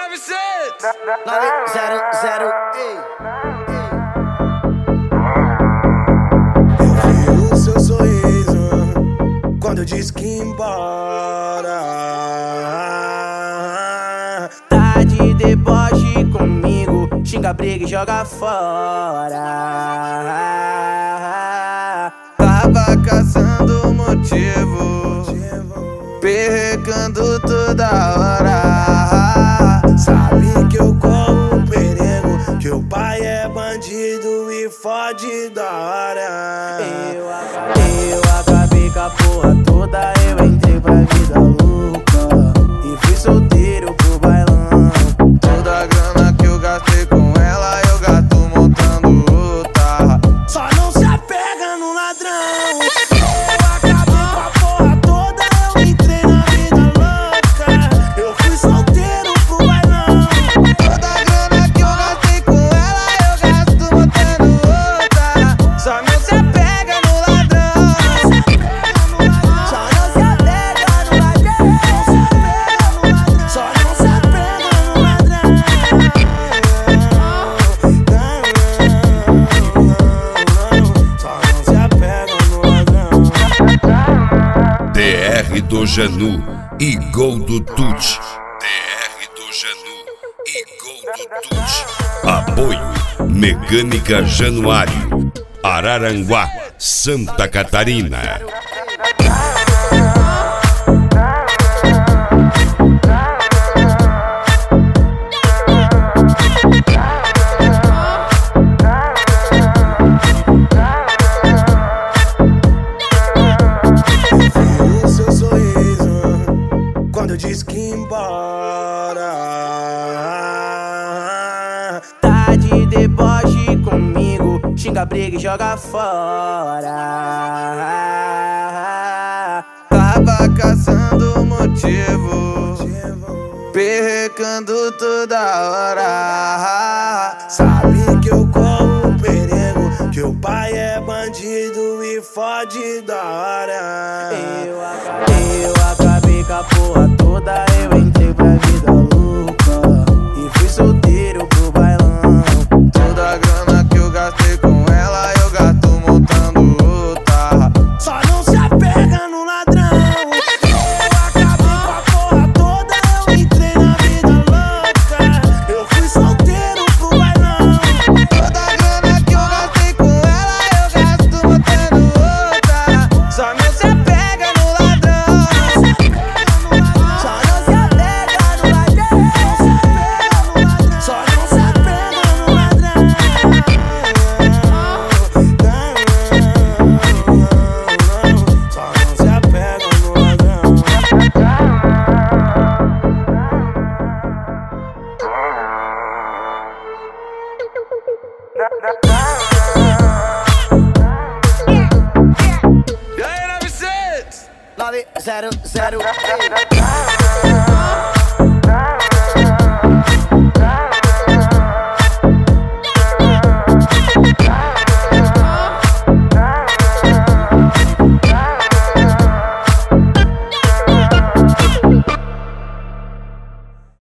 900 ei. Eu vi o seu sorriso quando eu disse que ia embora. Tá de deboche comigo, xinga, briga e joga fora. Tava caçando motivo, perrecando toda hora. Sabe que eu corro o perigo, que o pai é bandido e fode da hora. Eu acabei com a porra toda, eu entrei pra vida louca e fui solteiro pro bailão. Toda a grana que eu gastei com ela, eu gasto montando outra. Só não se apega no ladrão. Eu acabei com a porra toda, eu entrei na vida louca. Eu fui solteiro pro bailão. Toda a grana que eu gastei com ela, eu gasto montando outra. Só não se apega no ladrão. Só não se apega no ladrão. Só não se apega no ladrão. Só não se apega no ladrão. DR do Janu e Gol do Tuti. DR do Janu e Gol do Tuti. Apoio Mecânica Januário, Araranguá, Santa Catarina. O seu sorriso quando eu disse que ia embora. Tá de deboche comigo, xinga, briga e joga fora. Tava caçando motivo, perrecando toda hora. Sabe que eu corro o perigo, que o pai é bandido e fode da hora. Eu acabei com a porra toda, eu entrei pra vida louca e fui solteiro pro bailão. Toda a grana que eu gastei com ela, eu gasto montando outra. Só não se apega no ladrão. Eu acabei com a porra toda, eu entrei na vida louca. Eu fui solteiro pro bailão. Toda a grana que eu gastei com ela, eu gasto montando outra. Só não se apega no ladrão. Só não se apega no ladrão. Só não se apega no ladrão. Só não se apega no ladrão. E aí, 900 900, ei.